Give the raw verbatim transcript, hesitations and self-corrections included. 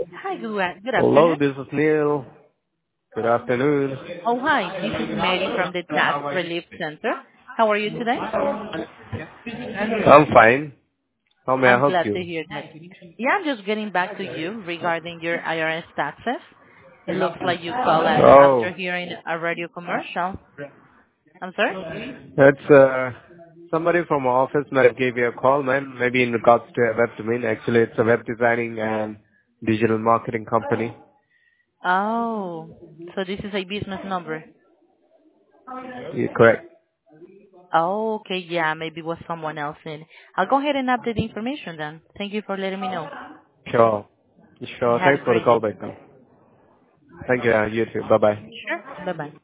Hi, good, a- good Hello, afternoon. this is Neil. Good afternoon. Oh, hi. This is Mary from the Tax Relief Center. How are you today? I'm fine. How may I I'm help glad to you? hear that. Yeah, I'm just getting back to you regarding your I R S taxes. It looks like you call us Oh, after hearing a radio commercial. I'm sorry? that's uh, somebody from our office might have gave you a call, man. Maybe in regards to a web domain. Actually, it's a web designing and digital marketing company. Oh, so this is a business number. You're correct. Oh, okay. Yeah, maybe it was someone else in. I'll go ahead and update the information then. Thank you for letting me know. Sure. Sure. Have a Thanks for the great call day. back, though. Thank you. uh, You too. Bye bye. Sure. Bye-bye.